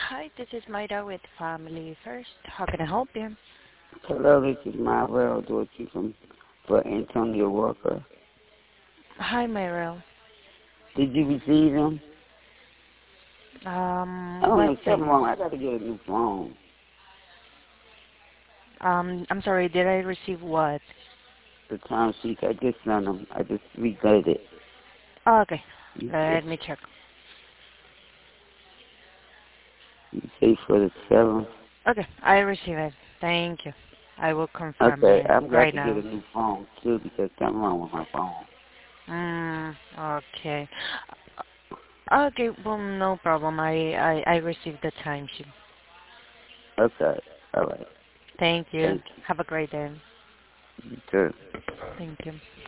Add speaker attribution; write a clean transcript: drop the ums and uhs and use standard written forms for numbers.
Speaker 1: Hi, this is Maida with Family First. How can I help you?
Speaker 2: Hello, this is Marvel Dorsey for Antonio Walker.
Speaker 1: Hi, Myril.
Speaker 2: Did you receive them? I don't
Speaker 1: What
Speaker 2: know, something
Speaker 1: things?
Speaker 2: wrong. I got to get a new phone.
Speaker 1: I'm sorry, did I receive what?
Speaker 2: The time sheets, I just sent them. I just redid it.
Speaker 1: Oh, okay,
Speaker 2: You say,
Speaker 1: let me check.
Speaker 2: you say for the 7th?
Speaker 1: Okay, I receive it. Thank you. I will confirm
Speaker 2: Okay,
Speaker 1: it
Speaker 2: I'm got
Speaker 1: right
Speaker 2: to get a
Speaker 1: now.
Speaker 2: new phone, too, because something wrong with my phone.
Speaker 1: Okay. Okay, well, no problem. I received the timesheet.
Speaker 2: Okay, all right.
Speaker 1: Thank you.
Speaker 2: Thank
Speaker 1: Have a great day.
Speaker 2: you. You too.
Speaker 1: Thank you.